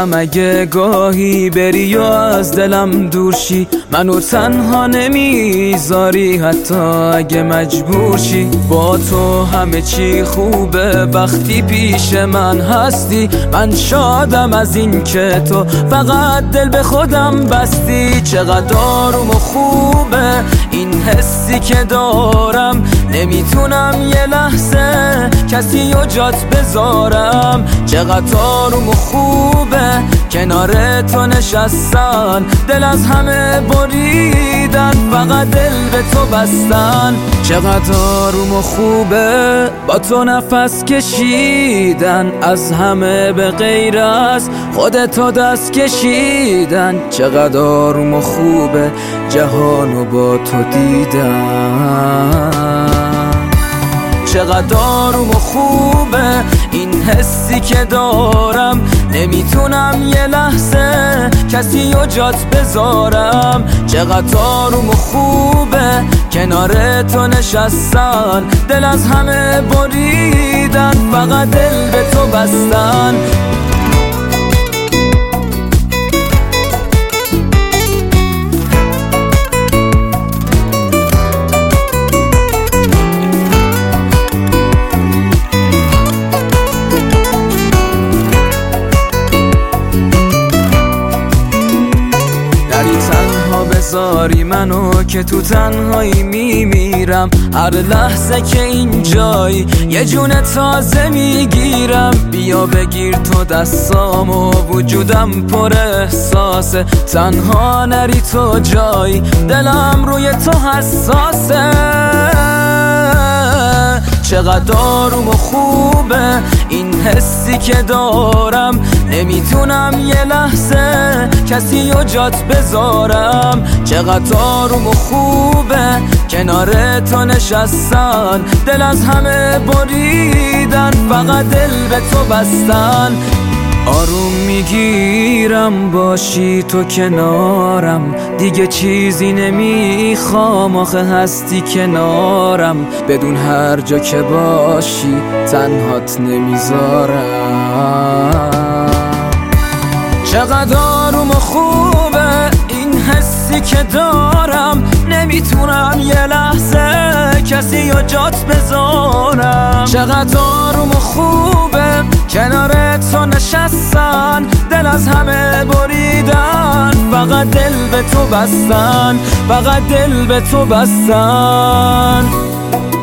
میدم اگه گاهی بری و از دلم دور شی، منو تنها نمیذاری حتی اگه مجبور شی. با تو همه چی خوبه وقتی پیش من هستی، من شادم از این که تو فقط دل به خودم بستی. چقدر آروم و خوبه این حسی که دارم، نمیتونم یه لحظه کسی رو جات بذارم. چقدر آروم و خوبه کنار تو نشستن، دل از همه بریدن فقط دل به تو بستن. چقدر آروم و خوبه با تو نفس کشیدن، از همه به غیر از خودتو دست کشیدن. چقدر آروم و خوبه جهانو با تو دیدن. چقدر آروم و خوبه این حسی که دارم، نمیتونم یه لحظه کسی رو جات بذارم. چقدر آروم و خوبه کنار تو نشستن، دل از همه بریدن فقط دل به تو بستن. بذاری منو که تو تنهایی میمیرم، هر لحظه که اینجایی یه جون تازه میگیرم. بیا بگیر تو دستامو وجودم پر احساسه، تنها نری تو جایی دلم روی تو حساسه. چقدر آروم و خوبه این حسی که دارم، نمیتونم یه لحظه کسی رو جات بذارم. چقدر آروم و خوبه کنار تو نشستن، دل از همه بریدن فقط دل به تو بستن. آروم میگیرم باشی تو کنارم، دیگه چیزی نمیخوام آخه هستی کنارم. بدون هر جا که باشی تنهات نمیذارم. چقدر آروم و خوبه این حسی که دارم، نمیتونم یه لحظه کسی رو جات بذارم. چقدر آروم و خوبه کنار تو نشستن، دل از همه بریدن فقط دل به تو بستن، فقط دل به تو بستن.